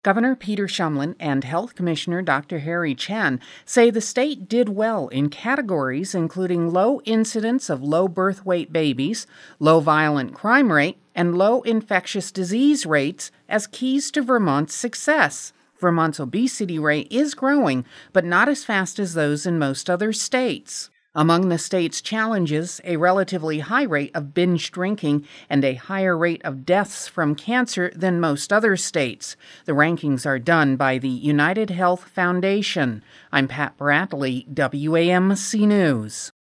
Governor Peter Shumlin and Health Commissioner Dr. Harry Chen say the state did well in categories including low incidence of low birth weight babies, low violent crime rate, and low infectious disease rates as keys to Vermont's success. Vermont's obesity rate is growing, but not as fast as those in most other states. Among the state's challenges, a relatively high rate of binge drinking and a higher rate of deaths from cancer than most other states. The rankings are done by the United Health Foundation. I'm Pat Bradley, WAMC News.